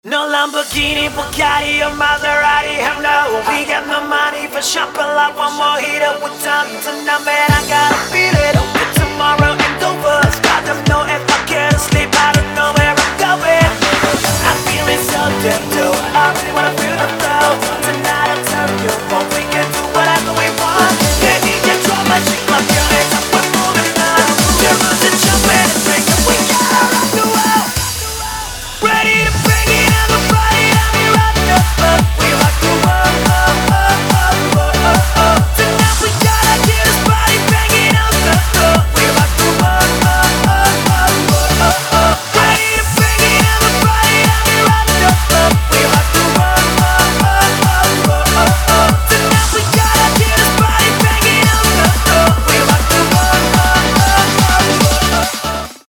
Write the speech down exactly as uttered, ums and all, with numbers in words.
No Lamborghini, Bugatti or Maserati, hell no. We got no money for shopping like one more hit up with time tonight, man. I gotta feel it.